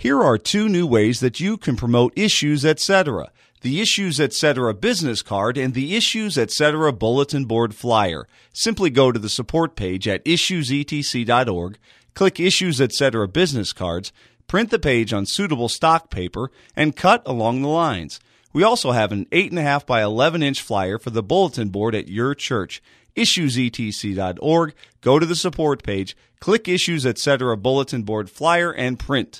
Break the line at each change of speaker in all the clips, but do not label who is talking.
Here are 2 new ways that you can promote Issues Etc. The Issues Etc. business card and the Issues Etc. bulletin board flyer. Simply go to the support page at issuesetc.org, click Issues Etc. business cards, print the page on suitable stock paper, and cut along the lines. We also have an 8.5 by 11-inch flyer for the bulletin board at your church. issuesetc.org, go to the support page, click Issues Etc. bulletin board flyer, and print.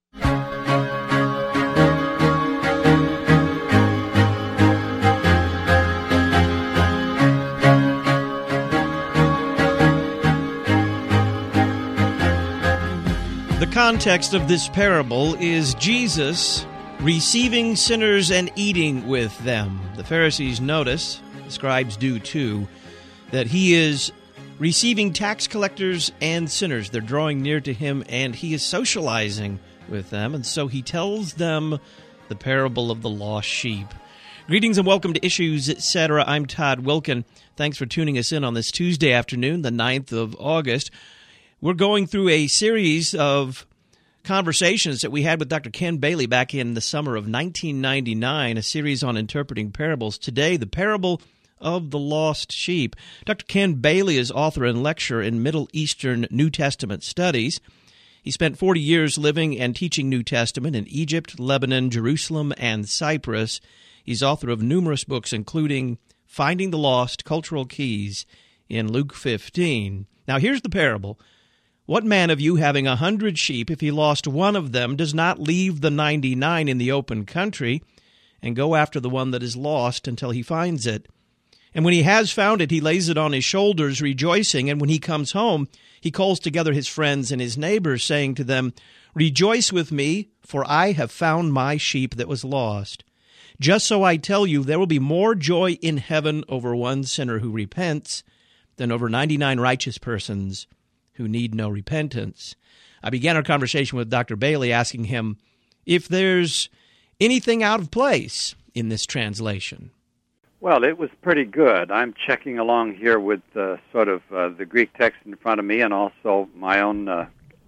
The context of this parable is Jesus receiving sinners and eating with them. The Pharisees notice, the scribes do too, that he is receiving tax collectors and sinners. They're drawing near to him, and he is socializing with them, and so he tells them the parable of the lost sheep. Greetings and welcome to Issues Etc. I'm Todd Wilkin. Thanks for tuning us in on this Tuesday afternoon, the 9th of August. We're going through a series of conversations that we had with Dr. Ken Bailey back in the summer of 1999, a series on interpreting parables. Today, the parable of the lost sheep. Dr. Ken Bailey is author and lecturer in Middle Eastern New Testament studies. He spent 40 years living and teaching New Testament in Egypt, Lebanon, Jerusalem, and Cyprus. He's author of numerous books, including Finding the Lost, Cultural Keys in Luke 15. Now, here's the parable. What man of you, having 100 sheep, if he lost one of them, does not leave the 99 in the open country and go after the one that is lost until he finds it? And when he has found it, he lays it on his shoulders, rejoicing. And when he comes home, he calls together his friends and his neighbors, saying to them, "Rejoice with me, for I have found my sheep that was lost." Just so I tell you, there will be more joy in heaven over one sinner who repents than over 99 righteous persons who need no repentance. I began our conversation with Dr. Bailey, asking him if there's anything out of place in this translation.
Well, it was pretty good. I'm checking along here with the Greek text in front of me and also my own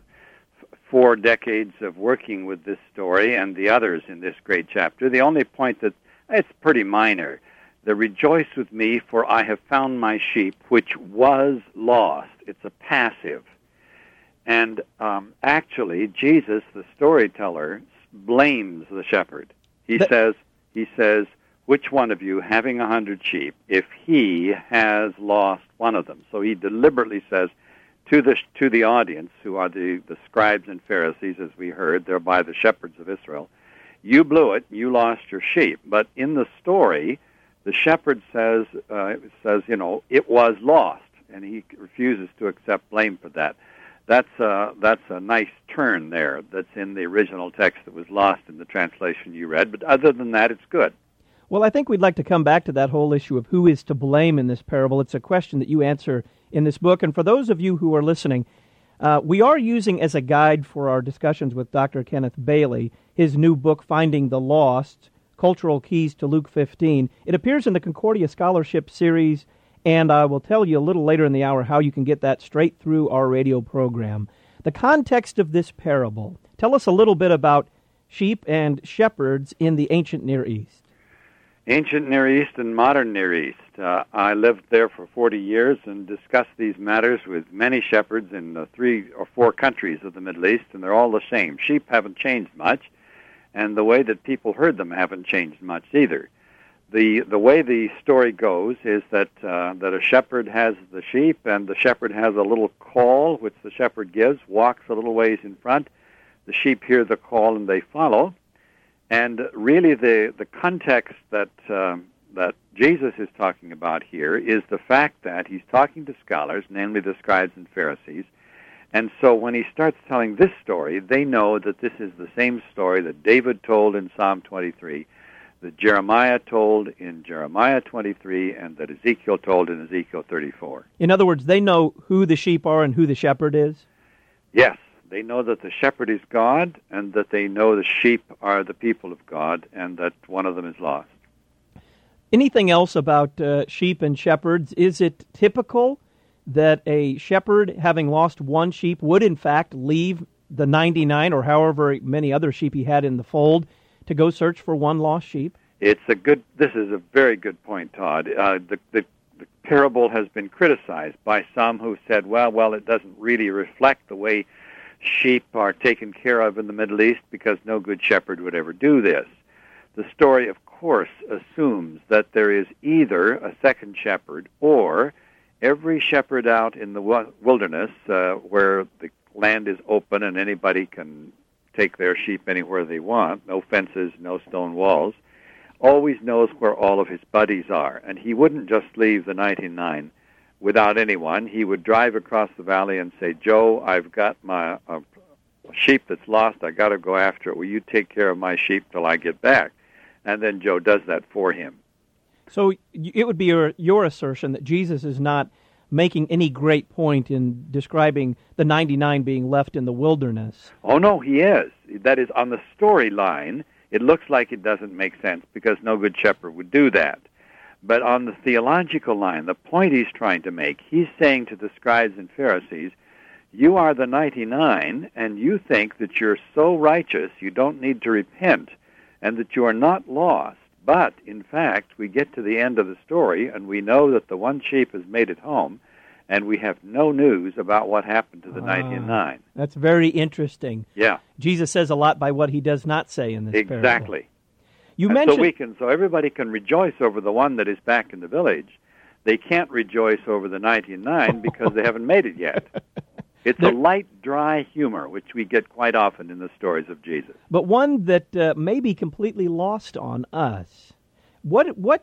4 decades of working with this story and the others in this great chapter. The only point that it's pretty minor. The rejoice with me, for I have found my sheep, which was lost. It's a passive. And actually, Jesus, the storyteller, blames the shepherd. He says, which one of you, having 100 sheep, if he has lost one of them? So he deliberately says to the audience, who are the scribes and Pharisees, as we heard, thereby the shepherds of Israel, you blew it, you lost your sheep. But in the story, the shepherd says, it was lost, and he refuses to accept blame for that. That's a nice turn there that's in the original text that was lost in the translation you read. But other than that, it's good.
Well, I think we'd like to come back to that whole issue of who is to blame in this parable. It's a question that you answer in this book. And for those of you who are listening, we are using as a guide for our discussions with Dr. Kenneth Bailey his new book, Finding the Lost, Cultural Keys to Luke 15. It appears in the Concordia Scholarship Series, and I will tell you a little later in the hour how you can get that straight through our radio program. The context of this parable. Tell us a little bit about sheep and shepherds in the ancient Near East.
Ancient Near East and modern Near East. I lived there for 40 years and discussed these matters with many shepherds in 3 or 4 countries of the Middle East, and they're all the same. Sheep haven't changed much, and the way that people herd them haven't changed much either. The way the story goes is that a shepherd has the sheep, and the shepherd has a little call, which the shepherd gives, walks a little ways in front. The sheep hear the call, and they follow. And really the context that Jesus is talking about here is the fact that he's talking to scholars, namely the scribes and Pharisees. And so when he starts telling this story, they know that this is the same story that David told in Psalm 23, that Jeremiah told in Jeremiah 23, and that Ezekiel told in Ezekiel 34.
In other words, they know who the sheep are and who the shepherd is?
Yes. They know that the shepherd is God, and that they know the sheep are the people of God, and that one of them is lost.
Anything else about sheep and shepherds? Is it typical that a shepherd, having lost one sheep, would in fact leave the 99 or however many other sheep he had in the fold to go search for one lost sheep?
This is a very good point, Todd. The parable has been criticized by some who said, well, it doesn't really reflect the way sheep are taken care of in the Middle East because no good shepherd would ever do this. The story, of course, assumes that there is either a second shepherd or every shepherd out in the wilderness where the land is open and anybody can take their sheep anywhere they want, no fences, no stone walls, always knows where all of his buddies are. And he wouldn't just leave the 99 without anyone. He would drive across the valley and say, Joe, I've got my sheep that's lost. I got to go after it. Will you take care of my sheep till I get back? And then Joe does that for him.
So it would be your assertion that Jesus is not making any great point in describing the 99 being left in the wilderness.
Oh, no, he is. That is, on the storyline, it looks like it doesn't make sense because no good shepherd would do that. But on the theological line, the point he's trying to make, he's saying to the scribes and Pharisees, you are the 99, and you think that you're so righteous you don't need to repent, and that you are not lost. But, in fact, we get to the end of the story, and we know that the one sheep has made it home, and we have no news about what happened to the 99.
That's very interesting.
Yeah.
Jesus says a lot by what he does not say in this parable.
Exactly.
You mentioned...
So everybody can rejoice over the one that is back in the village. They can't rejoice over the 99 because they haven't made it yet. It's a light, dry humor, which we get quite often in the stories of Jesus.
But one that may be completely lost on us. What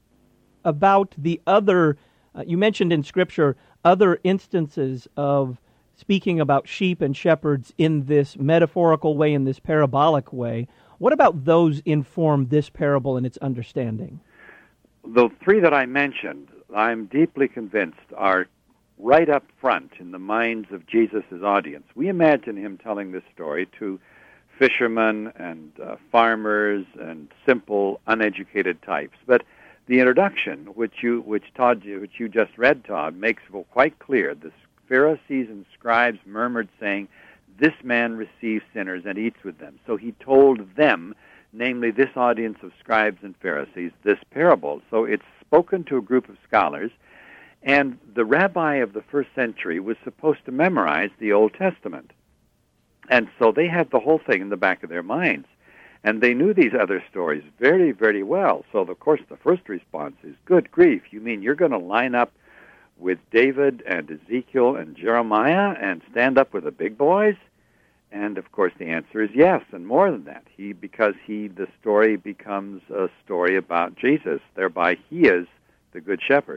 about the other, you mentioned in Scripture, other instances of speaking about sheep and shepherds in this metaphorical way, in this parabolic way. What about those inform this parable and its understanding?
The three that I mentioned, I'm deeply convinced, are right up front in the minds of Jesus' audience. We imagine him telling this story to fishermen and farmers and simple, uneducated types. But the introduction, which you just read, Todd, makes it quite clear. The Pharisees and scribes murmured, saying, "This man receives sinners and eats with them." So he told them, namely this audience of scribes and Pharisees, this parable. So it's spoken to a group of scholars. And the rabbi of the first century was supposed to memorize the Old Testament. And so they had the whole thing in the back of their minds. And they knew these other stories very, very well. So, of course, the first response is, good grief, you mean you're going to line up with David and Ezekiel and Jeremiah and stand up with the big boys? And, of course, the answer is yes, and more than that. The story becomes a story about Jesus. Thereby, he is the Good Shepherd.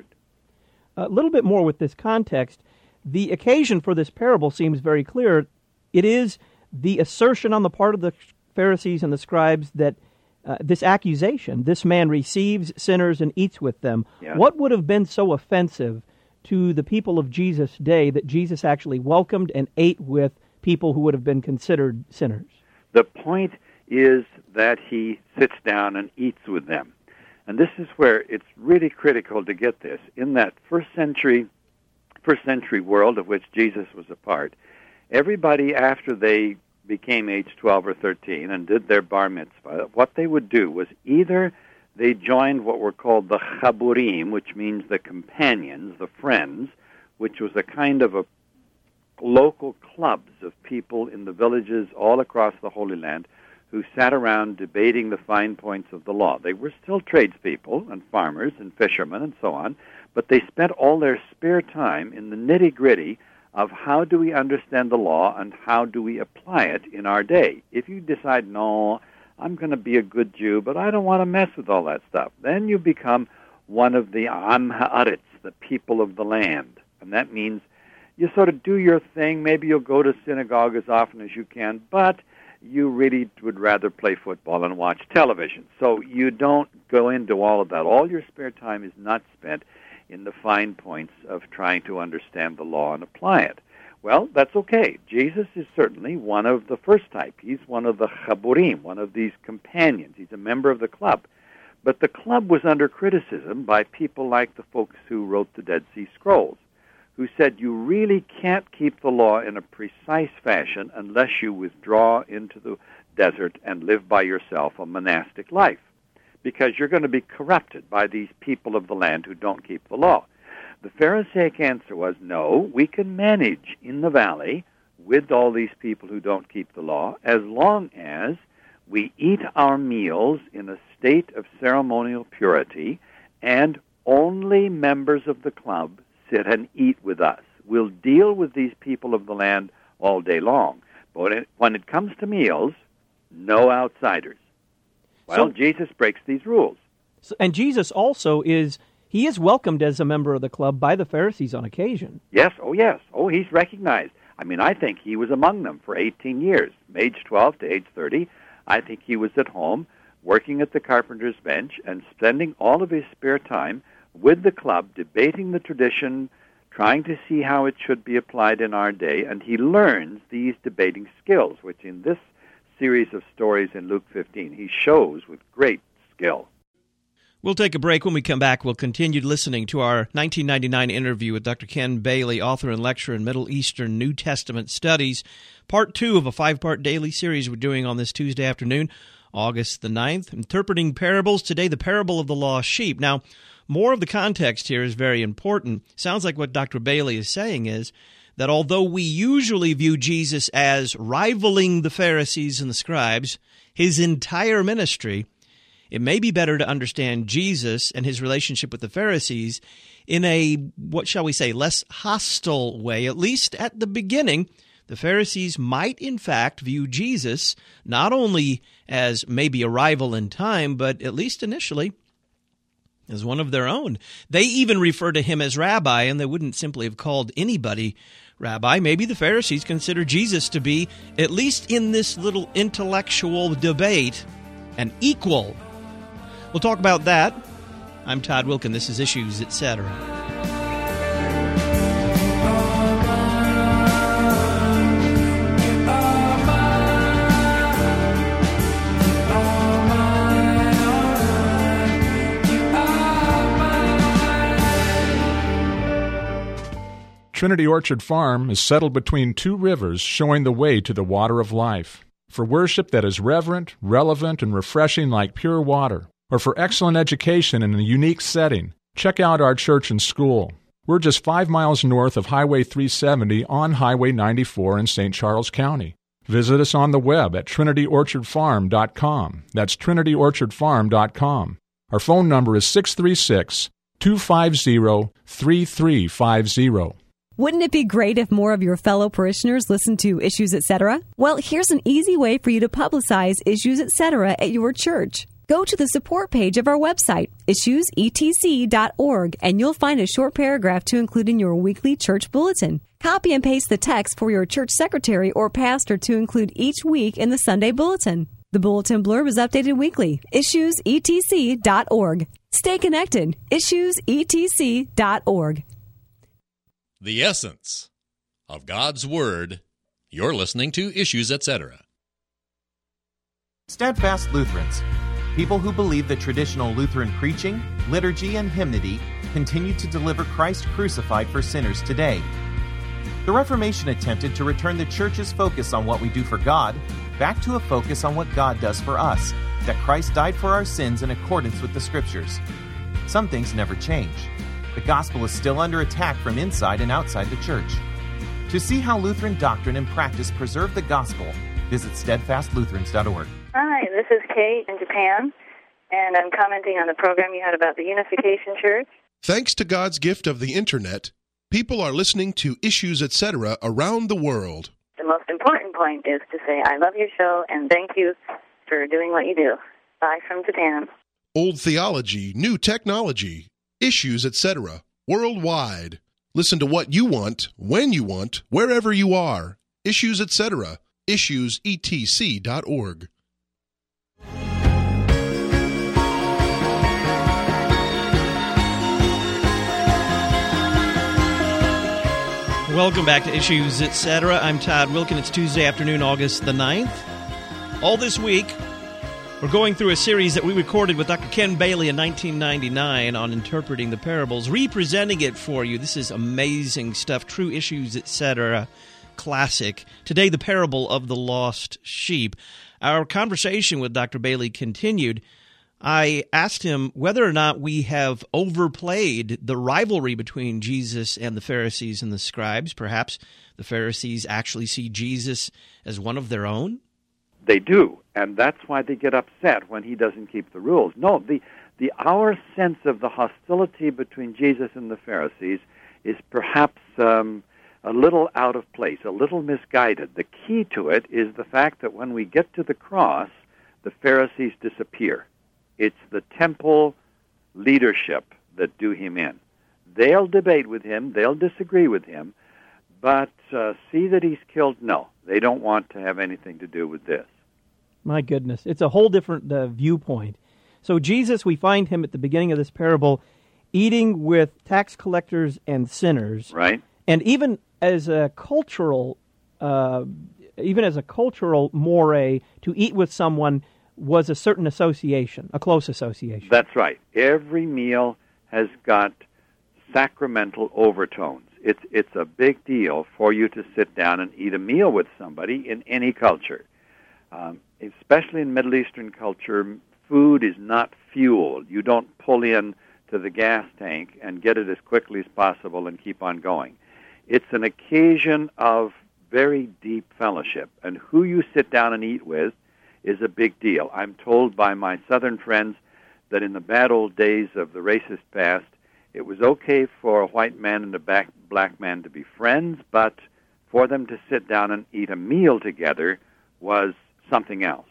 A little bit more with this context. The occasion for this parable seems very clear. It is the assertion on the part of the Pharisees and the scribes that this accusation, this man receives sinners and eats with them. Yes. What would have been so offensive to the people of Jesus' day that Jesus actually welcomed and ate with people who would have been considered sinners?
The point is that he sits down and eats with them. And this is where it's really critical to get this. In that first century world of which Jesus was a part, everybody after they became age 12 or 13 and did their bar mitzvah, what they would do was either they joined what were called the chaburim, which means the companions, the friends, which was a kind of a local clubs of people in the villages all across the Holy Land who sat around debating the fine points of the law. They were still tradespeople and farmers and fishermen and so on, but they spent all their spare time in the nitty-gritty of how do we understand the law and how do we apply it in our day. If you decide, no, I'm going to be a good Jew, but I don't want to mess with all that stuff, then you become one of the Am Haaretz, the people of the land. And that means you sort of do your thing. Maybe you'll go to synagogue as often as you can, but you really would rather play football and watch television. So you don't go into all of that. All your spare time is not spent in the fine points of trying to understand the law and apply it. Well, that's okay. Jesus is certainly one of the first type. He's one of the chaburim, one of these companions. He's a member of the club. But the club was under criticism by people like the folks who wrote the Dead Sea Scrolls, who said you really can't keep the law in a precise fashion unless you withdraw into the desert and live by yourself, a monastic life, because you're going to be corrupted by these people of the land who don't keep the law. The Pharisaic answer was, no, we can manage in the valley with all these people who don't keep the law as long as we eat our meals in a state of ceremonial purity and only members of the club sit and eat with us. We'll deal with these people of the land all day long. But when it comes to meals, no outsiders. Well, Jesus breaks these rules.
And Jesus also is welcomed as a member of the club by the Pharisees on occasion.
Yes. Oh, he's recognized. I mean, I think he was among them for 18 years, age 12 to age 30. I think he was at home working at the carpenter's bench and spending all of his spare time with the club, debating the tradition, trying to see how it should be applied in our day. And he learns these debating skills, which in this series of stories in Luke 15, he shows with great skill.
We'll take a break. When we come back, we'll continue listening to our 1999 interview with Dr. Ken Bailey, author and lecturer in Middle Eastern New Testament Studies, part 2 of a 5-part daily series we're doing on this Tuesday afternoon, August the 9th, interpreting parables. Today, the parable of the lost sheep. Now, more of the context here is very important. Sounds like what Dr. Bailey is saying is that although we usually view Jesus as rivaling the Pharisees and the scribes, his entire ministry, it may be better to understand Jesus and his relationship with the Pharisees in a, what shall we say, less hostile way. At least at the beginning, the Pharisees might in fact view Jesus not only as maybe a rival in time, but at least initially as one of their own. They even refer to him as rabbi, and they wouldn't simply have called anybody rabbi. Maybe the Pharisees consider Jesus to be, at least in this little intellectual debate, an equal. We'll talk about that. I'm Todd Wilken. This is Issues, Etc.
Trinity Orchard Farm is settled between 2 rivers, showing the way to the water of life. For worship that is reverent, relevant, and refreshing like pure water, or for excellent education in a unique setting, check out our church and school. We're just 5 miles north of Highway 370 on Highway 94 in St. Charles County. Visit us on the web at trinityorchardfarm.com. That's trinityorchardfarm.com. Our phone number is 636-250-3350.
Wouldn't it be great if more of your fellow parishioners listened to Issues Etc.? Well, here's an easy way for you to publicize Issues Etc. at your church. Go to the support page of our website, issuesetc.org, and you'll find a short paragraph to include in your weekly church bulletin. Copy and paste the text for your church secretary or pastor to include each week in the Sunday bulletin. The bulletin blurb is updated weekly. Issuesetc.org. Stay connected. Issuesetc.org.
The essence of God's Word. You're listening to Issues, Etc.
Steadfast Lutherans, people who believe that traditional Lutheran preaching, liturgy, and hymnody continue to deliver Christ crucified for sinners today. The Reformation attempted to return the Church's focus on what we do for God back to a focus on what God does for us, that Christ died for our sins in accordance with the Scriptures. Some things never change. The gospel is still under attack from inside and outside the Church. To see how Lutheran doctrine and practice preserve the gospel, visit steadfastlutherans.org.
Hi, this is Kate in Japan, and I'm commenting on the program you had about the Unification Church.
Thanks to God's gift of the Internet, people are listening to Issues, Etc. around the world.
The most important point is to say, I love your show, and thank you for doing what you do. Bye from Japan.
Old theology, new technology, Issues, Etc. worldwide. Listen to what you want, when you want, wherever you are. Issues, Etc. Issuesetc.org.
Welcome back to Issues, Etc. I'm Todd Wilken. It's Tuesday afternoon, August the 9th. All this week, We're going through a series that we recorded with Dr. Ken Bailey in 1999 on interpreting the parables, representing it for you. This is amazing stuff, True Issues, etc., classic. Today, the parable of the lost sheep. Our conversation with Dr. Bailey continued. I asked him whether or not we have overplayed the rivalry between Jesus and the Pharisees and the scribes. Perhaps the Pharisees actually see Jesus as one of their own?
They do, and that's why they get upset when he doesn't keep the rules. No, our sense of the hostility between Jesus and the Pharisees is perhaps a little out of place, a little misguided. The key to it is the fact that when we get to the cross, the Pharisees disappear. It's the temple leadership that do him in. They'll debate with him, they'll disagree with him, but see that he's killed? No, they don't want to have anything to do with this.
My goodness, it's a whole different viewpoint. So Jesus, we find him at the beginning of this parable eating with tax collectors and sinners.
Right.
And even as a cultural mores, to eat with someone was a certain association, a close association.
That's right. Every meal has got sacramental overtones. It's a big deal for you to sit down and eat a meal with somebody in any culture. Especially in Middle Eastern culture, food is not fuel. You don't pull in to the gas tank and get it as quickly as possible and keep on going. It's an occasion of very deep fellowship, and who you sit down and eat with is a big deal. I'm told by my Southern friends that in the bad old days of the racist past, it was okay for a white man and a black man to be friends, but for them to sit down and eat a meal together was something else.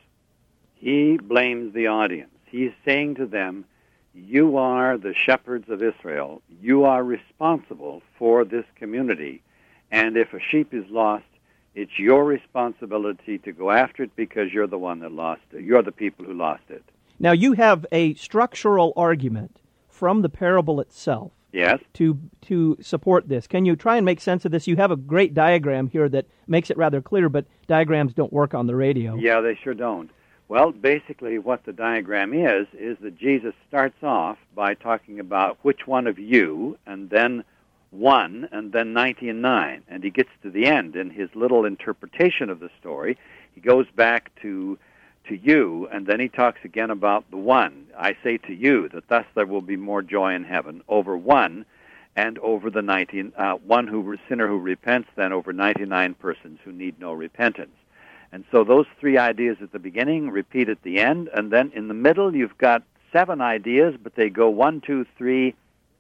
He blames the audience. He's saying to them, you are the shepherds of Israel. You are responsible for this community. And if a sheep is lost, it's your responsibility to go after it because you're the one that lost it. You're the people who lost it.
Now, you have a structural argument from the parable itself.
Yes.
To support this. Can you try and make sense of this? You have a great diagram here that makes it rather clear, but diagrams don't work on the radio.
Yeah, they sure don't. Well, basically what the diagram is that Jesus starts off by talking about which one of you, and then 1, and then 90 and 9. And he gets to the end in his little interpretation of the story. He goes back to you, and then he talks again about the 1. I say to you that thus there will be more joy in heaven over 1 and over the 90, one sinner who repents, then over 99 persons who need no repentance. And so those 3 ideas at the beginning repeat at the end, and then in the middle you've got 7 ideas, but they go 1, 2, 3,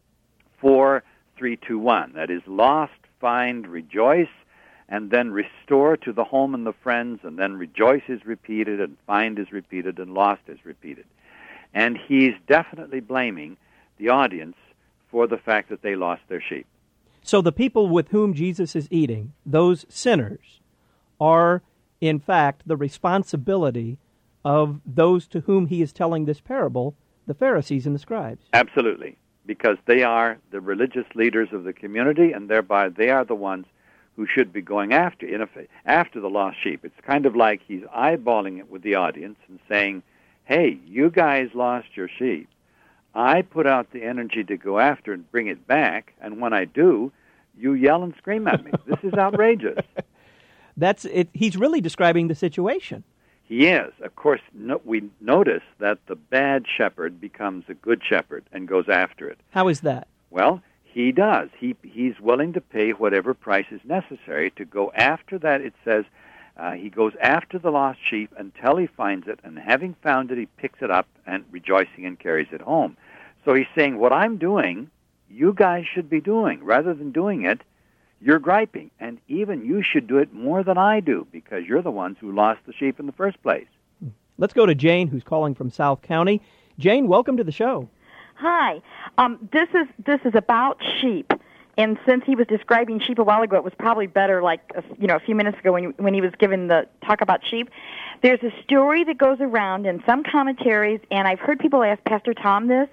4, 3, 2, 1. That is lost, find, rejoice, and then restore to the home and the friends, and then rejoice is repeated, and find is repeated, and lost is repeated. And he's definitely blaming the audience for the fact that they lost their sheep.
So the people with whom Jesus is eating, those sinners, are in fact the responsibility of those to whom he is telling this parable, the Pharisees and the scribes.
Absolutely, because they are the religious leaders of the community, and thereby they are the ones who should be going after the lost sheep. It's kind of like he's eyeballing it with the audience and saying, hey, you guys lost your sheep. I put out the energy to go after and bring it back, and when I do, you yell and scream at me. This is outrageous.
That's it. He's really describing the situation.
He is. Of course, we notice that the bad shepherd becomes a good shepherd and goes after it.
How is that?
Well, he does. He's willing to pay whatever price is necessary to go after that. It says he goes after the lost sheep until he finds it, and having found it, he picks it up and rejoicing and carries it home. So he's saying, what I'm doing, you guys should be doing. Rather than doing it, you're griping, and even you should do it more than I do because you're the ones who lost the sheep in the first place.
Let's go to Jane, who's calling from South County. Jane, welcome to the show.
Hi. This is about sheep, and since he was describing sheep a while ago, it was probably better a few minutes ago when he was giving the talk about sheep. There's a story that goes around in some commentaries, and I've heard people ask Pastor Tom this.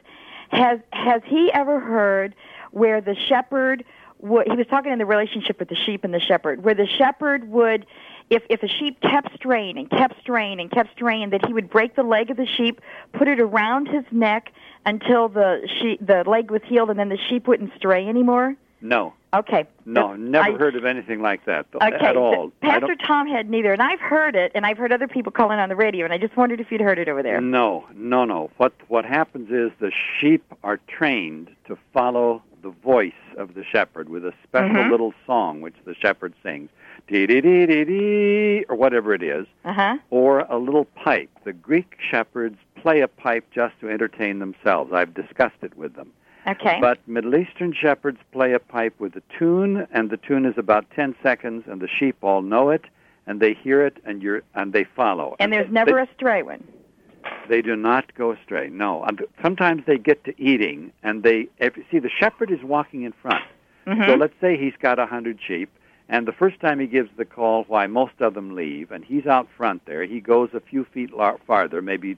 Has he ever heard where the shepherd he was talking in the relationship with the sheep and the shepherd, where the shepherd would, if a sheep kept straying and kept straying and kept straying, that he would break the leg of the sheep, put it around his neck until the leg was healed, and then the sheep wouldn't stray anymore?
No.
Okay.
No, never heard of anything like that
okay.
at all.
Pastor Tom had neither, and I've heard it, and I've heard other people calling on the radio, and I just wondered if you'd heard it over there.
No. What happens is the sheep are trained to follow the voice of the shepherd with a special little song which the shepherd sings, dee-dee-dee-dee-dee, or whatever it is, or a little pipe. The Greek shepherds play a pipe just to entertain themselves. I've discussed it with them.
Okay.
But Middle Eastern shepherds play a pipe with a tune, and the tune is about 10 seconds, and the sheep all know it, and they hear it, and they follow.
And there's never a stray one.
They do not go astray, no. Sometimes they get to eating, and the shepherd is walking in front. So let's say he's got 100 sheep, and the first time he gives the call, why, most of them leave, and he's out front there. He goes a few feet farther, maybe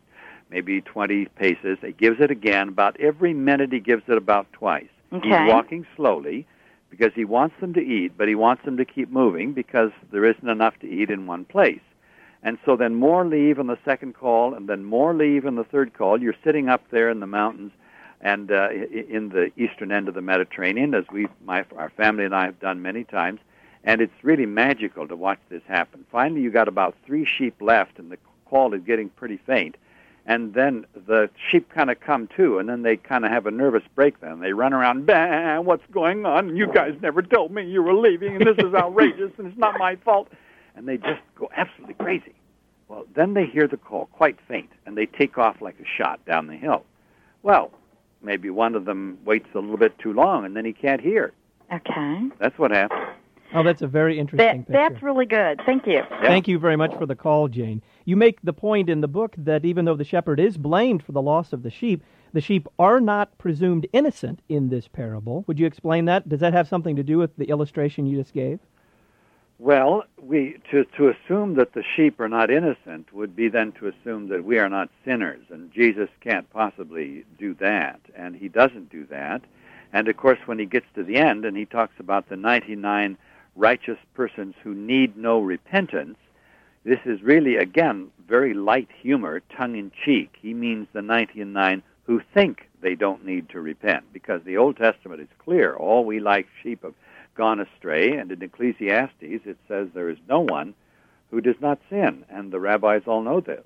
20 paces. He gives it again. About every minute he gives it about twice.
Okay.
He's walking slowly because he wants them to eat, but he wants them to keep moving because there isn't enough to eat in one place. And so then more leave on the second call, and then more leave on the third call. You're sitting up there in the mountains and in the eastern end of the Mediterranean, as our family and I have done many times, and it's really magical to watch this happen. Finally, you got about 3 sheep left, and the call is getting pretty faint. And then the sheep kind of come to, and then they kind of have a nervous breakdown. They run around, bah, what's going on? You guys never told me you were leaving, and this is outrageous, and it's not my fault. And they just go absolutely crazy. Well, then they hear the call, quite faint, and they take off like a shot down the hill. Well, maybe one of them waits a little bit too long, and then he can't hear.
Okay.
That's what happens.
Oh, that's a very interesting picture.
That's really good. Thank you.
Yeah.
Thank you very much for the call, Jane. You make the point in the book that even though the shepherd is blamed for the loss of the sheep are not presumed innocent in this parable. Would you explain that? Does that have something to do with the illustration you just gave?
Well, to assume that the sheep are not innocent would be then to assume that we are not sinners, and Jesus can't possibly do that, and he doesn't do that. And, of course, when he gets to the end and he talks about the 99 righteous persons who need no repentance, this is really, again, very light humor, tongue-in-cheek. He means the 99 who think they don't need to repent, because the Old Testament is clear. All we like sheep have gone astray, and in Ecclesiastes it says there is no one who does not sin, and the rabbis all know this.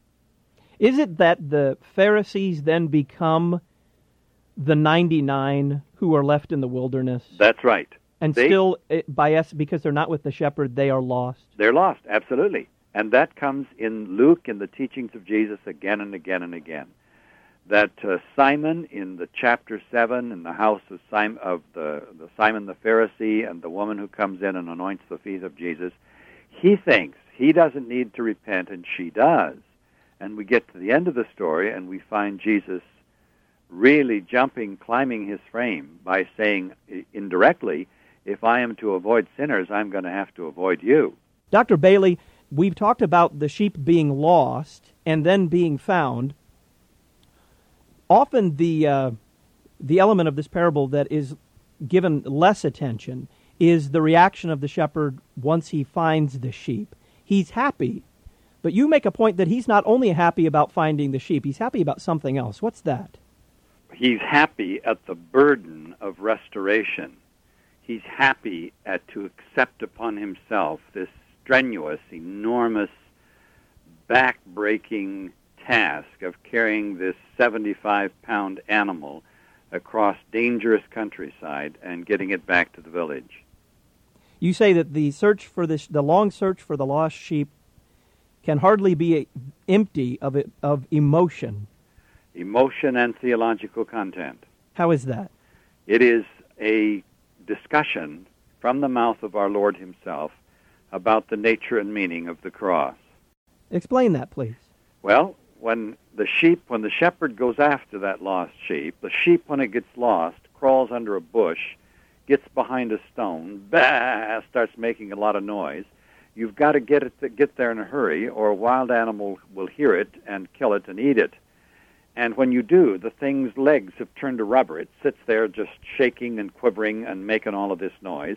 Is it that the Pharisees then become the 99 who are left in the wilderness?
That's right.
And because they're not with the shepherd, they are lost?
They're lost, absolutely. And that comes in Luke, in the teachings of Jesus, again and again and again. That Simon, in the chapter 7, in the house of Simon the Pharisee, and the woman who comes in and anoints the feet of Jesus, he thinks he doesn't need to repent, and she does. And we get to the end of the story, and we find Jesus really climbing his frame by saying indirectly, if I am to avoid sinners, I'm going to have to avoid you.
Dr. Bailey, we've talked about the sheep being lost and then being found. Often the element of this parable that is given less attention is the reaction of the shepherd once he finds the sheep. He's happy, but you make a point that he's not only happy about finding the sheep, he's happy about something else. What's that?
He's happy at the burden of restoration. He's happy to accept upon himself this strenuous, enormous, back-breaking task of carrying this 75-pound animal across dangerous countryside and getting it back to the village.
You say that the long search for the lost sheep can hardly be empty of emotion.
Emotion and theological content.
How is that?
It is a discussion from the mouth of our Lord himself about the nature and meaning of the cross.
Explain that, please.
Well, when the shepherd goes after that lost sheep, the sheep, when it gets lost, crawls under a bush, gets behind a stone, starts making a lot of noise. You've got to get there in a hurry, or a wild animal will hear it and kill it and eat it. And when you do, the thing's legs have turned to rubber. It sits there just shaking and quivering and making all of this noise.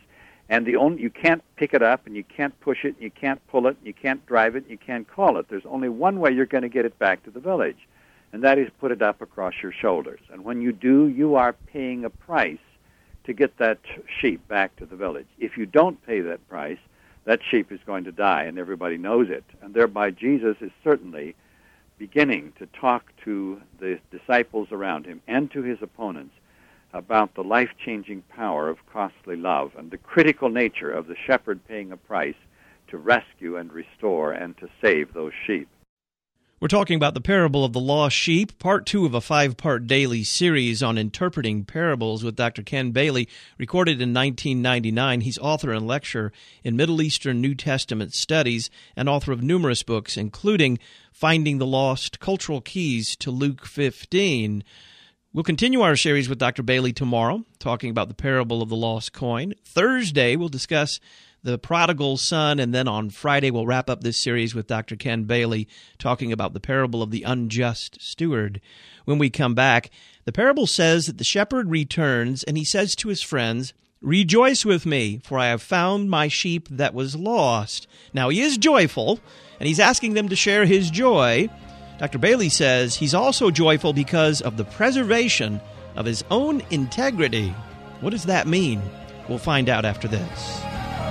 And you can't pick it up, and you can't push it, and you can't pull it, and you can't drive it, and you can't call it. There's only one way you're going to get it back to the village, and that is put it up across your shoulders. And when you do, you are paying a price to get that sheep back to the village. If you don't pay that price, that sheep is going to die, and everybody knows it. And thereby Jesus is certainly beginning to talk to the disciples around him and to his opponents about the life-changing power of costly love and the critical nature of the shepherd paying a price to rescue and restore and to save those sheep.
We're talking about the parable of the lost sheep, part 2 of a 5-part daily series on interpreting parables with Dr. Ken Bailey, recorded in 1999. He's author and lecturer in Middle Eastern New Testament studies and author of numerous books, including Finding the Lost, Cultural Keys to Luke 15. We'll continue our series with Dr. Bailey tomorrow, talking about the parable of the lost coin. Thursday, we'll discuss the prodigal son, and then on Friday, we'll wrap up this series with Dr. Ken Bailey, talking about the parable of the unjust steward. When we come back, the parable says that the shepherd returns, and he says to his friends, "Rejoice with me, for I have found my sheep that was lost." Now, he is joyful, and he's asking them to share his joy. Dr. Bailey says he's also joyful because of the preservation of his own integrity. What does that mean? We'll find out after this.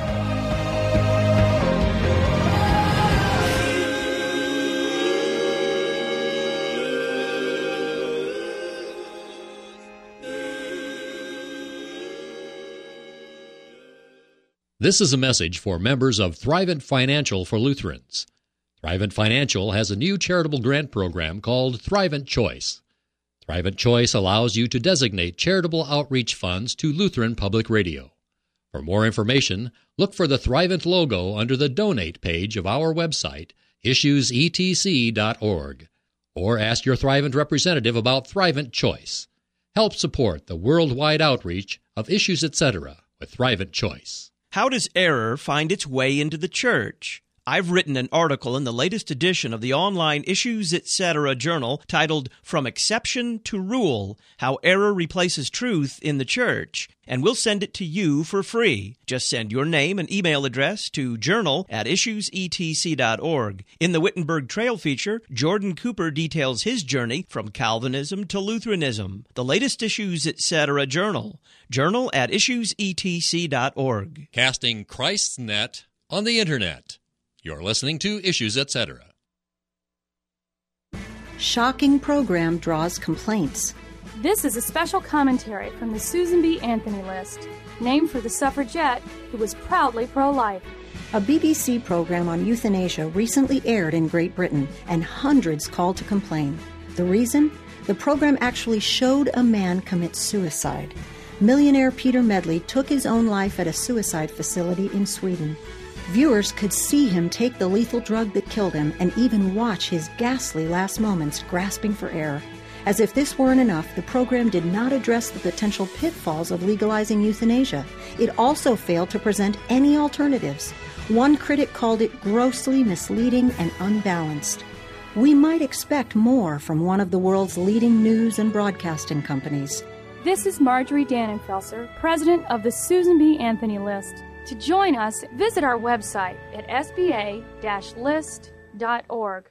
This is a message for members of Thrivent Financial for Lutherans. Thrivent Financial has a new charitable grant program called Thrivent Choice. Thrivent Choice allows you to designate charitable outreach funds to Lutheran Public Radio. For more information, look for the Thrivent logo under the Donate page of our website, issuesetc.org, or ask your Thrivent representative about Thrivent Choice. Help support the worldwide outreach of Issues Etc. with Thrivent Choice.
How does error find its way into the church? I've written an article in the latest edition of the online Issues Etc. journal titled From Exception to Rule, How Error Replaces Truth in the Church, and we'll send it to you for free. Just send your name and email address to journal@issuesetc.org. In the Wittenberg Trail feature, Jordan Cooper details his journey from Calvinism to Lutheranism. The latest Issues Etc. journal, journal@issuesetc.org.
Casting Christ's net on the Internet. You're listening to Issues Etc.
Shocking program draws complaints.
This is a special commentary from the Susan B. Anthony List, named for the suffragette who was proudly pro-life.
A BBC program on euthanasia recently aired in Great Britain, and hundreds called to complain. The reason? The program actually showed a man commit suicide. Millionaire Peter Medley took his own life at a suicide facility in Sweden. Viewers could see him take the lethal drug that killed him and even watch his ghastly last moments grasping for air. As if this weren't enough, the program did not address the potential pitfalls of legalizing euthanasia. It also failed to present any alternatives. One critic called it grossly misleading and unbalanced. We might expect more from one of the world's leading news and broadcasting companies.
This is Marjorie Dannenfelser, president of the Susan B. Anthony List. To join us, visit our website at sba-list.org.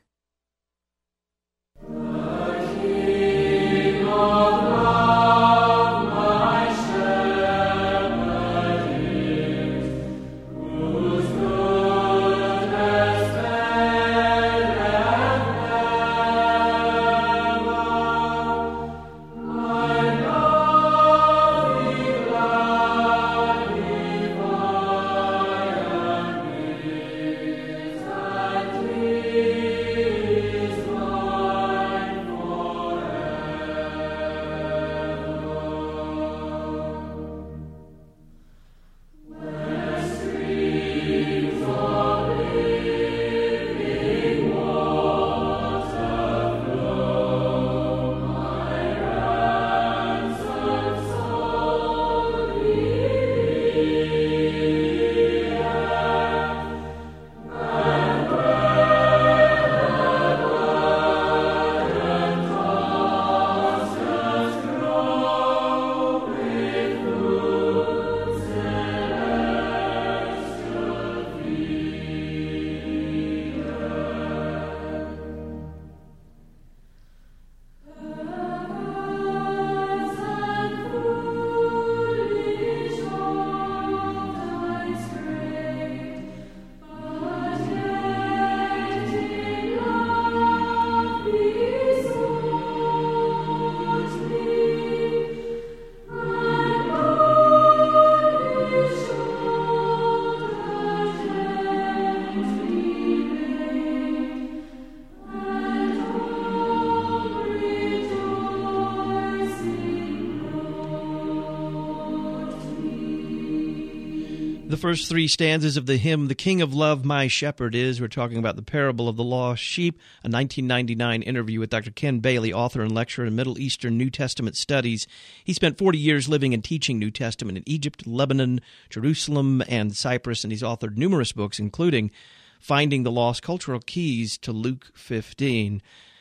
the first three stanzas of the hymn, "The King of Love, My Shepherd Is." We're talking about the parable of the lost sheep, a 1999 interview with Dr. Ken Bailey, author and lecturer in Middle Eastern New Testament studies. He spent 40 years living and teaching New Testament in Egypt, Lebanon, Jerusalem, and Cyprus, and he's authored numerous books, including Finding the Lost Cultural Keys to Luke 15.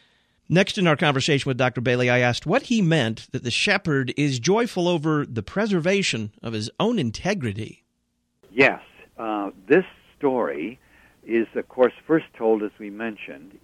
Next in our conversation with Dr. Bailey, I asked what he meant that the shepherd is joyful over the preservation of his own integrity.
Yes, this story is, of course, first told, as we mentioned,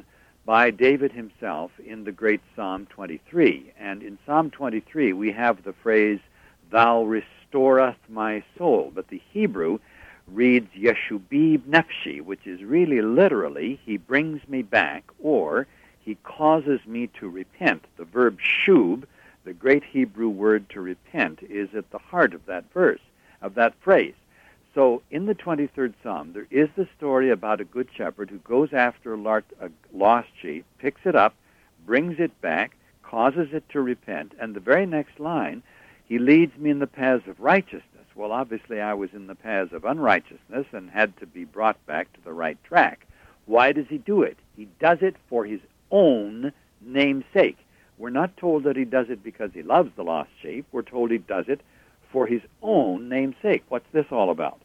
by David himself in the great Psalm 23. And in Psalm 23, we have the phrase, "Thou restoreth my soul." But the Hebrew reads, "Yeshubib nefshi," which is really literally, "He brings me back," or "He causes me to repent." The verb shub, the great Hebrew word to repent, is at the heart of that verse, of that phrase. So in the 23rd Psalm, there is the story about a good shepherd who goes after a lost sheep, picks it up, brings it back, causes it to repent, and the very next line, "He leads me in the paths of righteousness." Well, obviously I was in the paths of unrighteousness and had to be brought back to the right track. Why does he do it? He does it for his own namesake. We're not told that he does it because he loves the lost sheep. We're told he does it for his own namesake. What's this all about?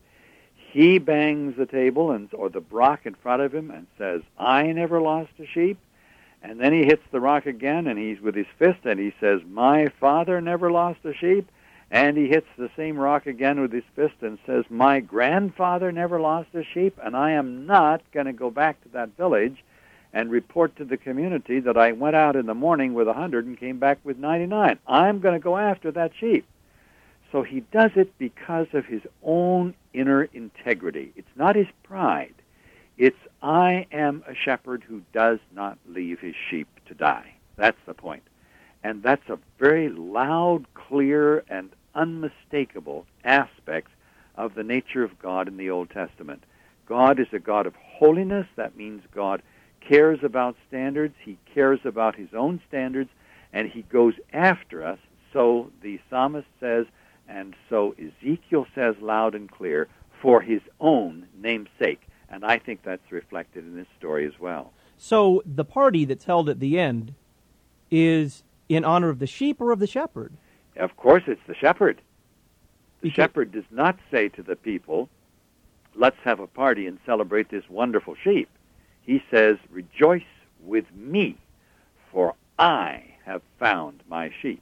He bangs the table or the rock in front of him and says, "I never lost a sheep." And then he hits the rock again, and he's with his fist, and he says, "My father never lost a sheep." And he hits the same rock again with his fist and says, "My grandfather never lost a sheep, and I am not going to go back to that village and report to the community that I went out in the morning with 100 and came back with 99. I'm going to go after that sheep." So he does it because of his own inner integrity. It's not his pride. It's, "I am a shepherd who does not leave his sheep to die." That's the point. And that's a very loud, clear, and unmistakable aspect of the nature of God in the Old Testament. God is a God of holiness. That means God cares about standards. He cares about his own standards, and he goes after us. So the psalmist says, and so Ezekiel says loud and clear, for his own namesake. And I think that's reflected in this story as well.
So the party that's held at the end is in honor of the sheep or of the shepherd?
Of course, it's the shepherd. The shepherd does not say to the people, "Let's have a party and celebrate this wonderful sheep." He says, "Rejoice with me, for I have found my sheep."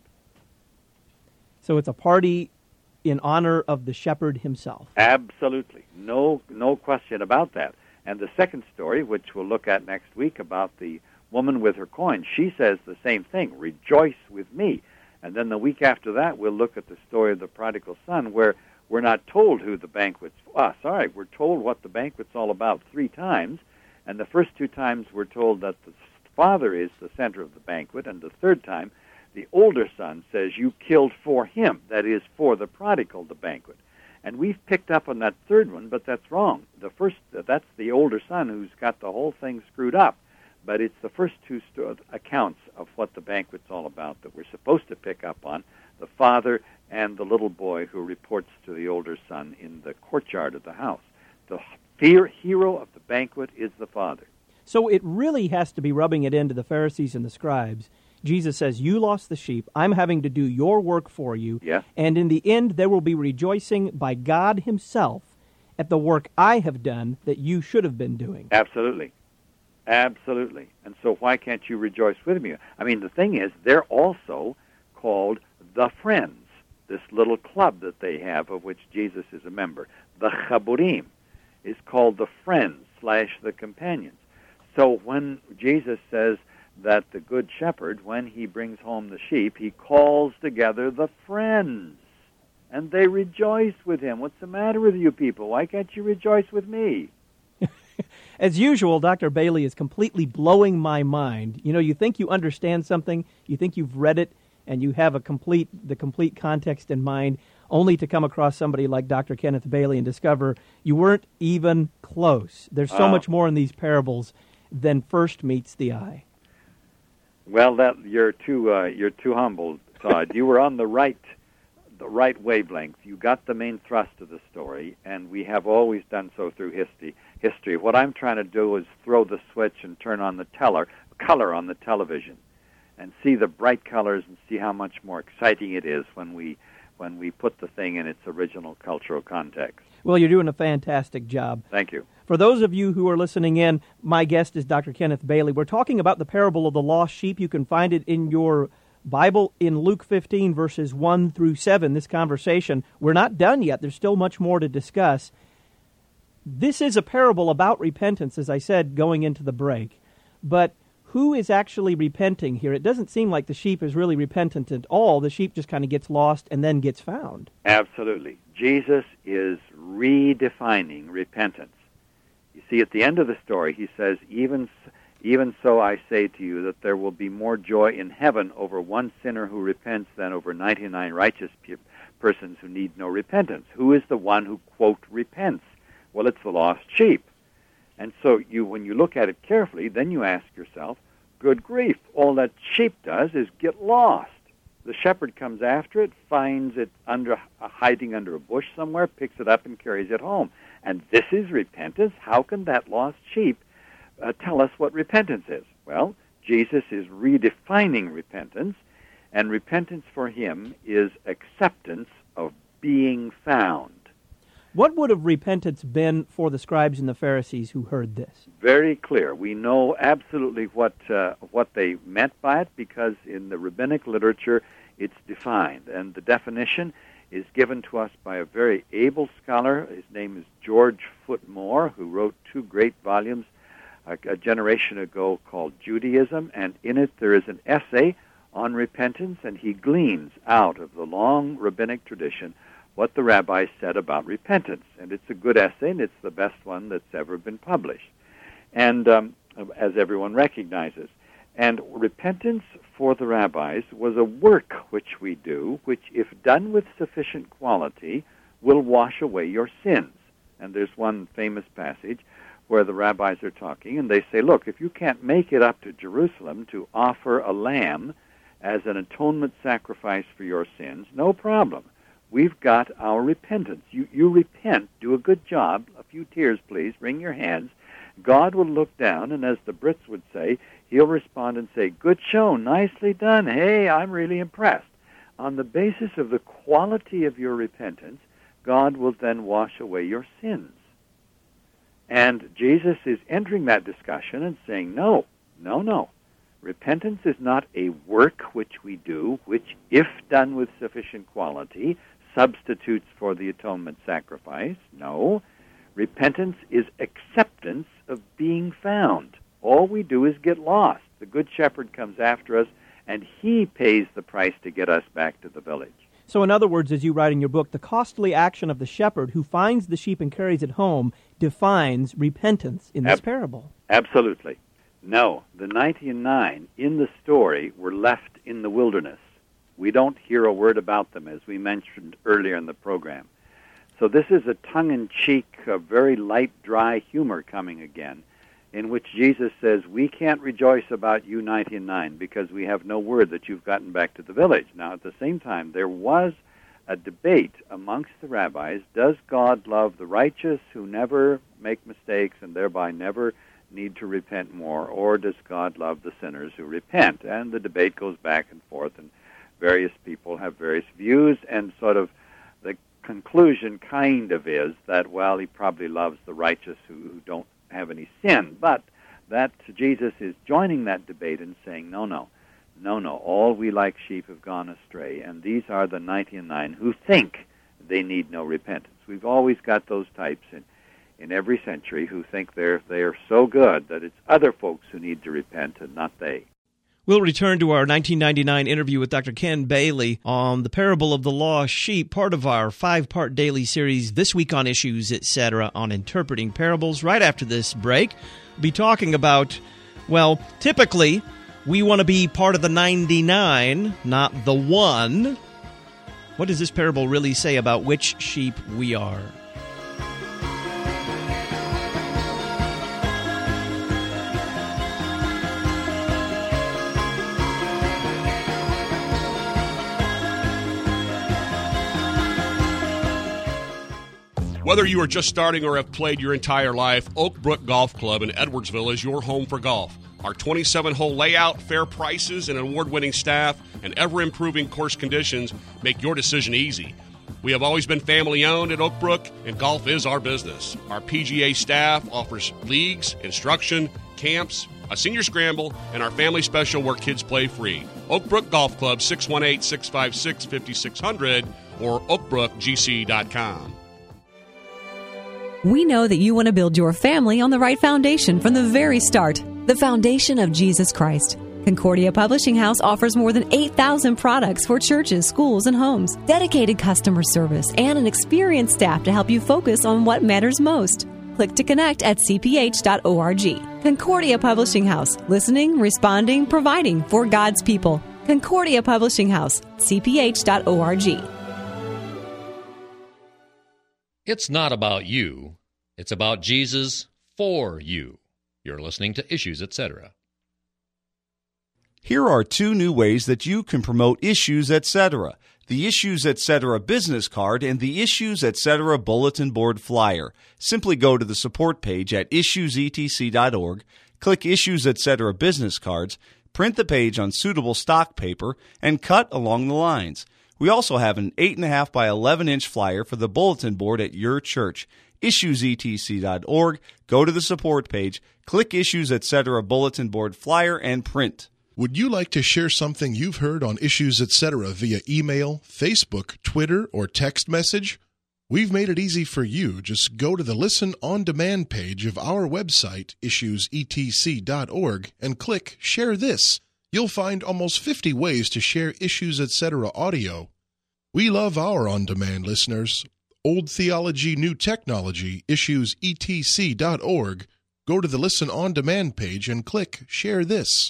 So it's a party in honor of the shepherd himself.
Absolutely. No question about that. And the second story, which we'll look at next week, about the woman with her coin, she says the same thing, "Rejoice with me." And then the week after that, we'll look at the story of the prodigal son, where we're not told who the banquet's... we're told what the banquet's all about 3 times. And the first 2 times we're told that the father is the center of the banquet, and the third time the older son says, "You killed for him," that is, for the prodigal, the banquet. And we've picked up on that third one, but that's wrong. That's the older son who's got the whole thing screwed up. But it's the first 2 accounts of what the banquet's all about that we're supposed to pick up on, the father and the little boy who reports to the older son in the courtyard of the house. The hero of the banquet is the father.
So it really has to be rubbing it into the Pharisees and the scribes. Jesus says, "You lost the sheep. I'm having to do your work for you."
Yes.
And in the end, there will be rejoicing by God himself at the work I have done that you should have been doing.
Absolutely. Absolutely. And so why can't you rejoice with me? I mean, the thing is, they're also called the Friends, this little club that they have of which Jesus is a member. The Chaburim is called the Friends / the Companions. So when Jesus says that the Good Shepherd, when he brings home the sheep, he calls together the friends, and they rejoice with him. What's the matter with you people? Why can't you rejoice with me?
As usual, Dr. Bailey is completely blowing my mind. You know, you think you understand something, you think you've read it, and you have the complete context in mind, only to come across somebody like Dr. Kenneth Bailey and discover you weren't even close. There's so much more in these parables than first meets the eye.
Well, you're too humble, Todd. You were on the right the right wavelength. You got the main thrust of the story, and we have always done so through history. What I'm trying to do is throw the switch and turn on the color on the television and see the bright colors and see how much more exciting it is when we put the thing in its original cultural context.
Well, you're doing a fantastic job.
Thank you.
For those of you who are listening in, my guest is Dr. Kenneth Bailey. We're talking about the parable of the lost sheep. You can find it in your Bible in Luke 15, verses 1 through 7, this conversation. We're not done yet. There's still much more to discuss. This is a parable about repentance, as I said, going into the break. But who is actually repenting here? It doesn't seem like the sheep is really repentant at all. The sheep just kind of gets lost and then gets found.
Absolutely. Jesus is redefining repentance. You see, at the end of the story, he says, even so I say to you that there will be more joy in heaven over one sinner who repents than over 99 righteous persons who need no repentance. Who is the one who, quote, repents? Well, it's the lost sheep. And so when you look at it carefully, then you ask yourself, good grief, all that sheep does is get lost. The shepherd comes after it, finds it hiding under a bush somewhere, picks it up and carries it home. And this is repentance? How can that lost sheep tell us what repentance is? Well, Jesus is redefining repentance, and repentance for him is acceptance of being found.
What would have repentance been for the scribes and the Pharisees who heard this?
Very clear. We know absolutely what they meant by it, because in the rabbinic literature it's defined. And the definition is given to us by a very able scholar. His name is George Foot Moore, who wrote 2 great volumes a generation ago called Judaism, and in it there is an essay on repentance, and he gleans out of the long rabbinic tradition what the rabbis said about repentance. And it's a good essay, and it's the best one that's ever been published, and as everyone recognizes. And repentance for the rabbis was a work which we do, which, if done with sufficient quality, will wash away your sins. And there's one famous passage where the rabbis are talking, and they say, look, if you can't make it up to Jerusalem to offer a lamb as an atonement sacrifice for your sins, no problem. We've got our repentance. You repent, do a good job, a few tears, please, wring your hands. God will look down, and as the Brits would say, he'll respond and say, good show, nicely done, hey, I'm really impressed. On the basis of the quality of your repentance, God will then wash away your sins. And Jesus is entering that discussion and saying, no. Repentance is not a work which we do, which, if done with sufficient quality, substitutes for the atonement sacrifice. No. Repentance is acceptance of being found. All we do is get lost. The Good Shepherd comes after us, and he pays the price to get us back to the village.
So in other words, as you write in your book, the costly action of the shepherd who finds the sheep and carries it home defines repentance in this parable.
Absolutely. No, the 99 in the story were left in the wilderness. We don't hear a word about them, as we mentioned earlier in the program. So this is a tongue-in-cheek, very light, dry humor coming again, in which Jesus says, we can't rejoice about you 99 because we have no word that you've gotten back to the village. Now, at the same time, there was a debate amongst the rabbis, does God love the righteous who never make mistakes and thereby never need to repent more, or does God love the sinners who repent? And the debate goes back and forth, and various people have various views, and sort of the conclusion kind of is that, well, he probably loves the righteous who don't have any sin. But that Jesus is joining that debate and saying, no, all we like sheep have gone astray, and these are the 99 who think they need no repentance. We've always got those types in every century who think they are so good that it's other folks who need to repent and not they.
We'll return to our 1999 interview with Dr. Ken Bailey on the parable of the lost sheep, part of our 5-part daily series this week on Issues, Etc., on interpreting parables. Right after this break, we'll be talking about, well, typically we want to be part of the 99, not the one. What does this parable really say about which sheep we are?
Whether you are just starting or have played your entire life, Oak Brook Golf Club in Edwardsville is your home for golf. Our 27-hole layout, fair prices, and award-winning staff, and ever-improving course conditions make your decision easy. We have always been family-owned at Oak Brook, and golf is our business. Our PGA staff offers leagues, instruction, camps, a senior scramble, and our family special where kids play free. Oak Brook Golf Club, 618-656-5600 or oakbrookgc.com.
We know that you want to build your family on the right foundation from the very start, the foundation of Jesus Christ. Concordia Publishing House offers more than 8,000 products for churches, schools, and homes, dedicated customer service, and an experienced staff to help you focus on what matters most. Click to connect at cph.org. Concordia Publishing House, listening, responding, providing for God's people. Concordia Publishing House, cph.org.
It's not about you. It's about Jesus for you. You're listening to Issues, Etc.
Here are 2 new ways that you can promote Issues, Etc. The Issues, Etc. business card and the Issues, Etc. bulletin board flyer. Simply go to the support page at issuesetc.org, click Issues, Etc. business cards, print the page on suitable stock paper, and cut along the lines. We also have an 8.5 by 11-inch flyer for the bulletin board at your church. issuesetc.org, go to the support page, click Issues, Etc. bulletin board flyer, and print.
Would you like to share something you've heard on Issues, Etc. via email, Facebook, Twitter, or text message? We've made it easy for you. Just go to the Listen on Demand page of our website, issuesetc.org, and click Share This. You'll find almost 50 ways to share Issues, Etc. audio. We love our on-demand listeners. Old Theology, New Technology, issuesetc.org. Go to the Listen on Demand page and click Share This.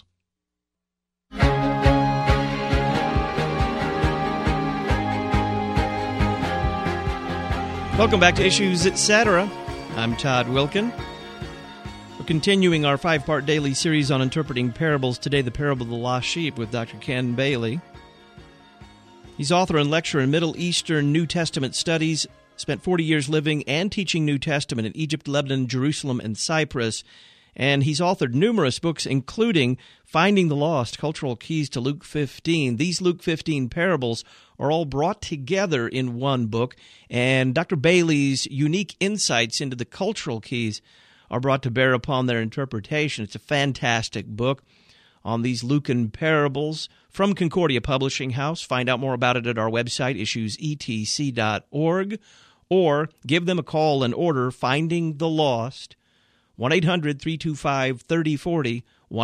Welcome back to Issues, Etc. I'm Todd Wilkin. We're continuing our 5-part daily series on interpreting parables. Today, the parable of the lost sheep with Dr. Ken Bailey. He's author and lecturer in Middle Eastern New Testament studies, spent 40 years living and teaching New Testament in Egypt, Lebanon, Jerusalem, and Cyprus. And he's authored numerous books, including Finding the Lost, Cultural Keys to Luke 15. These Luke 15 parables are all brought together in one book, and Dr. Bailey's unique insights into the cultural keys are brought to bear upon their interpretation. It's a fantastic book on these Lucan parables from Concordia Publishing House. Find out more about it at our website, issuesetc.org, or give them a call and order Finding the Lost, 1-800-325-3040,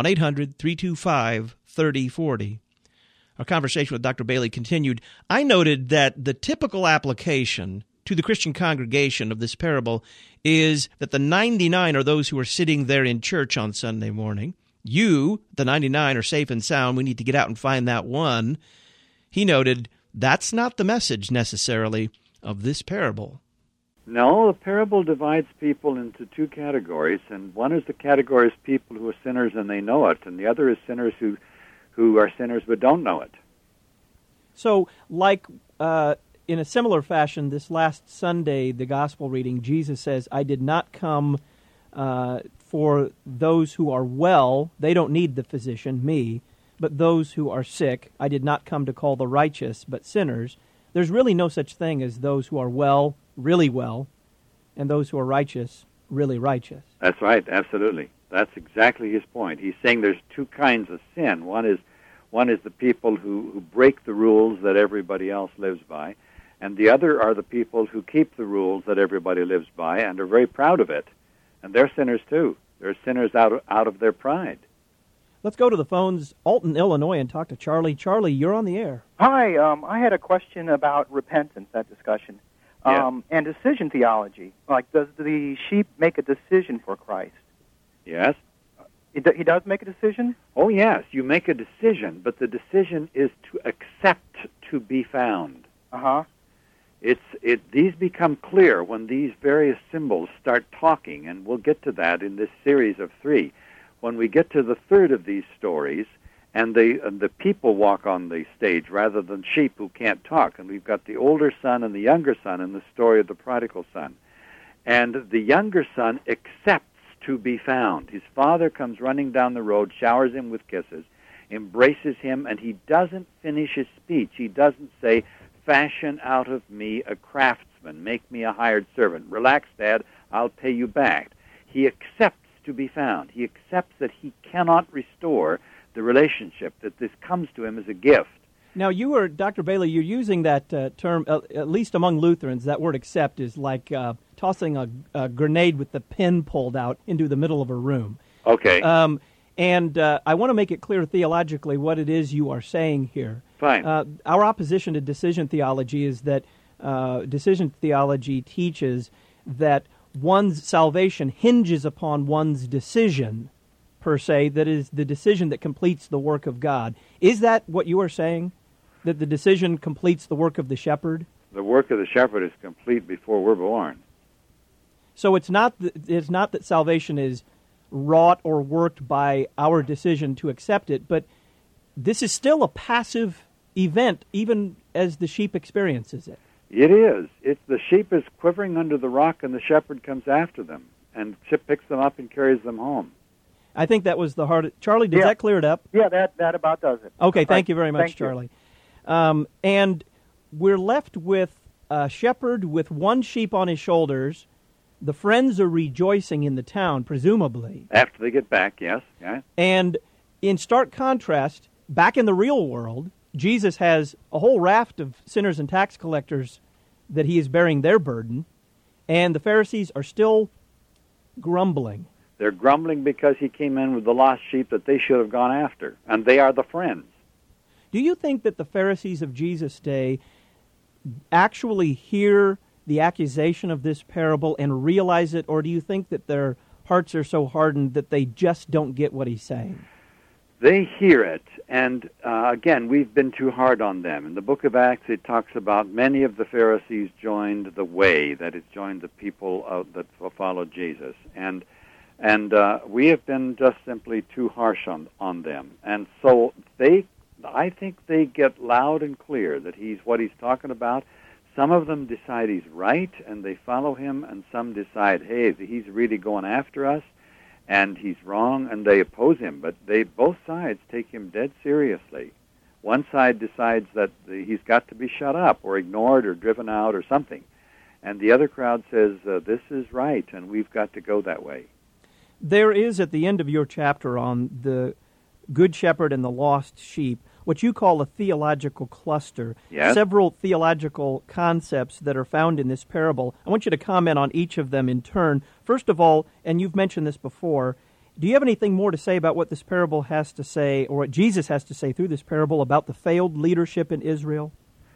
1-800-325-3040. Our conversation with Dr. Bailey continued. I noted that the typical application to the Christian congregation of this parable is that the 99 are those who are sitting there in church on Sunday morning. You, the 99, are safe and sound. We need to get out and find that one. He noted that's not the message necessarily of this parable.
No, the parable divides people into 2 categories, and one is the category of people who are sinners and they know it, and the other is sinners who are sinners but don't know it.
So, like in a similar fashion, this last Sunday, the gospel reading, Jesus says, I did not come for those who are well. They don't need the physician, me, but those who are sick. I did not come to call the righteous, but sinners. There's really no such thing as those who are well, really well, and those who are righteous, really righteous.
That's right, absolutely. That's exactly his point. He's saying there's 2 kinds of sin. One is the people who break the rules that everybody else lives by, and the other are the people who keep the rules that everybody lives by and are very proud of it. And they're sinners too. They're sinners out of their pride.
Let's go to the phones, Alton, Illinois, and talk to Charlie. Charlie, you're on the air.
Hi, I had a question about repentance, that discussion, and decision theology. Like, does the sheep make a decision for Christ?
Yes.
He does make a decision?
Oh, yes. You make a decision, but the decision is to accept to be found.
Uh-huh.
These become clear when these various symbols start talking, and we'll get to that in this series of 3. When we get to the third of these stories, and the people walk on the stage rather than sheep who can't talk, and we've got the older son and the younger son in the story of the prodigal son. And the younger son accepts to be found. His father comes running down the road, showers him with kisses, embraces him, and he doesn't finish his speech. He doesn't say, fashion out of me a craftsman, make me a hired servant. Relax, Dad, I'll pay you back. He accepts to be found. He accepts that he cannot restore the relationship, that this comes to him as a gift.
Now, Dr. Bailey, you're using that term, at least among Lutherans, that word accept is like tossing a grenade with the pin pulled out into the middle of a room.
Okay.
And I want to make it clear theologically what it is you are saying here.
Fine.
Our opposition to decision theology is that decision theology teaches that one's salvation hinges upon one's decision, per se, that is the decision that completes the work of God. Is that what you are saying, that the decision completes the work of the shepherd?
The work of the shepherd is complete before we're born.
So it's not that salvation is wrought or worked by our decision to accept it, but this is still a passive event, even as the sheep experiences it.
It is. It's the sheep is quivering under the rock, and the shepherd comes after them, and picks them up and carries them home.
I think that was the hard. Charlie, does that clear it up?
Yeah, that about does it.
Okay, thank you very much,
Thank you.
Charlie. And we're left with a shepherd with one sheep on his shoulders. The friends are rejoicing in the town, presumably.
After they get back, yes. Yeah.
And in stark contrast, back in the real world, Jesus has a whole raft of sinners and tax collectors that he is bearing their burden, and the Pharisees are still grumbling.
They're grumbling because he came in with the lost sheep that they should have gone after, and they are the friends.
Do you think that the Pharisees of Jesus' day actually hear the accusation of this parable and realize it, or do you think that their hearts are so hardened that they just don't get what he's saying?
They hear it, and again, we've been too hard on them. In the book of Acts, it talks about many of the Pharisees joined the way, that is, joined the people that followed Jesus. And we have been just simply too harsh on them. And so I think they get loud and clear that what he's talking about. Some of them decide he's right, and they follow him, and some decide, hey, he's really going after us, and he's wrong, and they oppose him. But both sides take him dead seriously. One side decides that he's got to be shut up or ignored or driven out or something. And the other crowd says, this is right, and we've got to go that way.
There is, at the end of your chapter on the Good Shepherd and the Lost Sheep, what you call a theological cluster,
yes.
Several theological concepts that are found in this parable. I want you to comment on each of them in turn. First of all, and you've mentioned this before, do you have anything more to say about what this parable has to say, or what Jesus has to say through this parable about the failed leadership in Israel?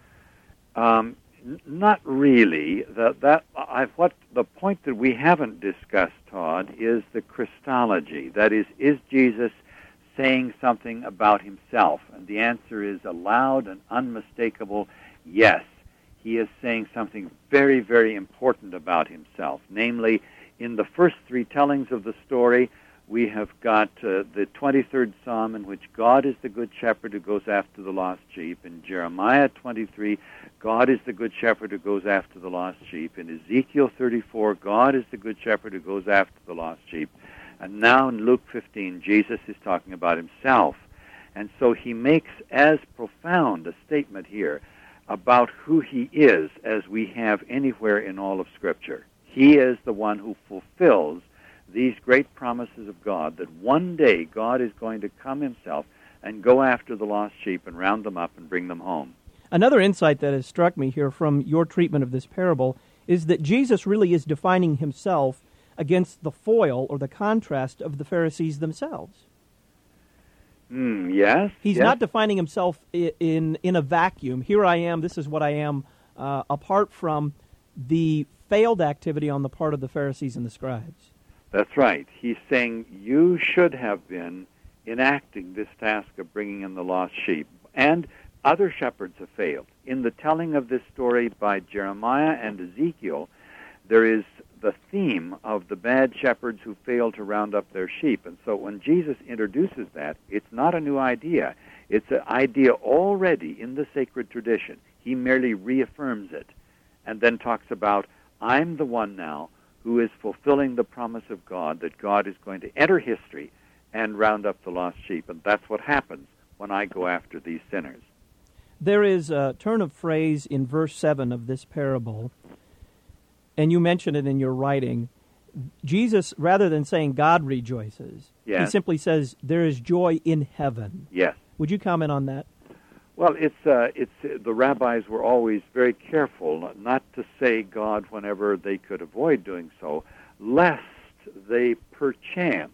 Not really. What the point that we haven't discussed, Todd, is the Christology. That is Jesus saying something about himself? And the answer is a loud and unmistakable yes. He is saying something very, very important about himself. Namely, in the first three tellings of the story, we have got the 23rd Psalm, in which God is the good shepherd who goes after the lost sheep. In Jeremiah 23, God is the good shepherd who goes after the lost sheep. In Ezekiel 34, God is the good shepherd who goes after the lost sheep. And now in Luke 15, Jesus is talking about himself. And so he makes as profound a statement here about who he is as we have anywhere in all of Scripture. He is the one who fulfills these great promises of God, that one day God is going to come himself and go after the lost sheep and round them up and bring them home.
Another insight that has struck me here from your treatment of this parable is that Jesus really is defining himself against the foil or the contrast of the Pharisees themselves.
Yes.
He's not defining himself in a vacuum. Here I am, this is what I am, apart from the failed activity on the part of the Pharisees and the scribes.
That's right. He's saying you should have been enacting this task of bringing in the lost sheep. And other shepherds have failed. In the telling of this story by Jeremiah and Ezekiel, there is the theme of the bad shepherds who fail to round up their sheep. And so when Jesus introduces that, it's not a new idea. It's an idea already in the sacred tradition. He merely reaffirms it and then talks about, I'm the one now who is fulfilling the promise of God, that God is going to enter history and round up the lost sheep. And that's what happens when I go after these sinners.
There is a turn of phrase in verse 7 of this parable, and you mention it in your writing. Jesus, rather than saying God rejoices, he simply says there is joy in heaven.
Yes.
Would you comment on that?
Well, it's the rabbis were always very careful not to say God whenever they could avoid doing so, lest they perchance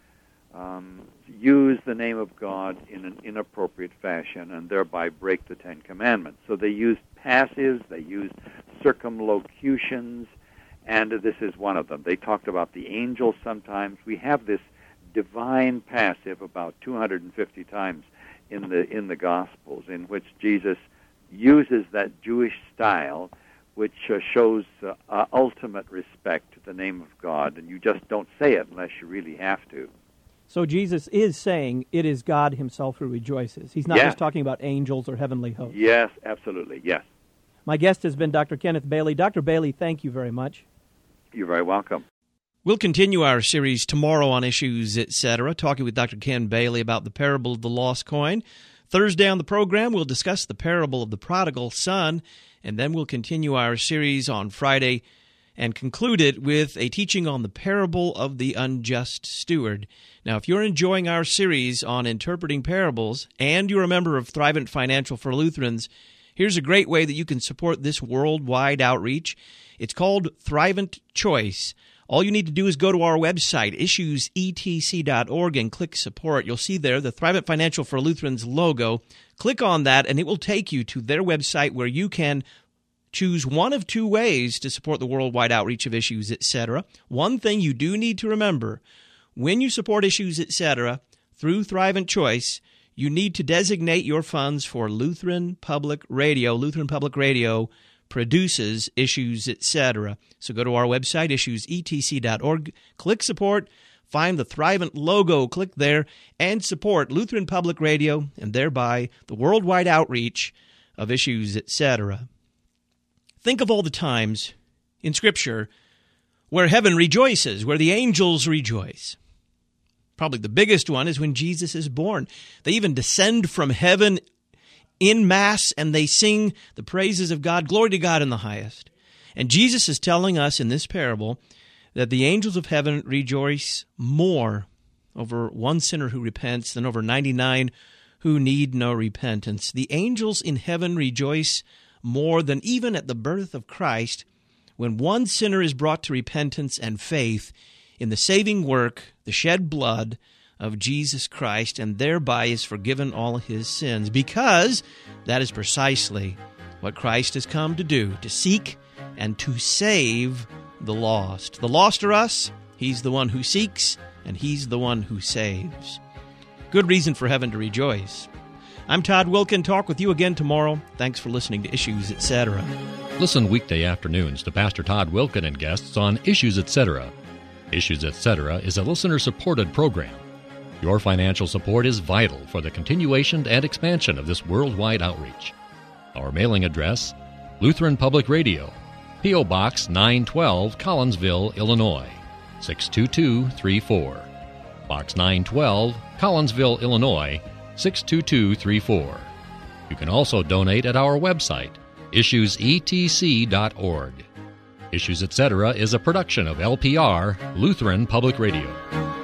use the name of God in an inappropriate fashion and thereby break the Ten Commandments. So they used passives, they used circumlocutions, and this is one of them. They talked about the angels sometimes. We have this divine passive about 250 times in the Gospels, in which Jesus uses that Jewish style, which shows ultimate respect to the name of God, and you just don't say it unless you really have to.
So Jesus is saying it is God himself who rejoices. He's not just talking about angels or heavenly hosts.
Yes, absolutely, yes.
My guest has been Dr. Kenneth Bailey. Dr. Bailey, thank you very much.
You're very welcome.
We'll continue our series tomorrow on Issues, Etc., talking with Dr. Ken Bailey about the parable of the lost coin. Thursday on the program, we'll discuss the parable of the prodigal son, and then we'll continue our series on Friday and conclude it with a teaching on the parable of the unjust steward. Now, if you're enjoying our series on interpreting parables and you're a member of Thrivent Financial for Lutherans, here's a great way that you can support this worldwide outreach. It's called Thrivent Choice. All you need to do is go to our website, issuesetc.org, and click Support. You'll see there the Thrivent Financial for Lutherans logo. Click on that, and it will take you to their website where you can choose one of two ways to support the worldwide outreach of Issues, Etc. One thing you do need to remember, when you support Issues, Etc., through Thrivent Choice, you need to designate your funds for Lutheran Public Radio. Lutheran Public Radio produces Issues, Etc. So go to our website, issuesetc.org, click Support, find the Thrivent logo, click there, and support Lutheran Public Radio and thereby the worldwide outreach of Issues, Etc. Think of all the times in Scripture where heaven rejoices, where the angels rejoice. Probably the biggest one is when Jesus is born. They even descend from heaven in Mass, and they sing the praises of God, glory to God in the highest. And Jesus is telling us in this parable that the angels of heaven rejoice more over one sinner who repents than over 99 who need no repentance. The angels in heaven rejoice more than even at the birth of Christ, when one sinner is brought to repentance and faith in the saving work, the shed blood of Jesus Christ, and thereby is forgiven all his sins, because that is precisely what Christ has come to do, to seek and to save the lost. The lost are us. He's the one who seeks, and he's the one who saves. Good reason for heaven to rejoice. I'm Todd Wilken. Talk with you again tomorrow. Thanks for listening to Issues, Etc.
Listen weekday afternoons to Pastor Todd Wilken and guests on Issues, Etc. Issues, Etc. is a listener-supported program. Your financial support is vital for the continuation and expansion of this worldwide outreach. Our mailing address, Lutheran Public Radio, P.O. Box 912, Collinsville, Illinois, 62234. Box 912, Collinsville, Illinois, 62234. You can also donate at our website, issuesetc.org. Issues, Etc. is a production of LPR, Lutheran Public Radio.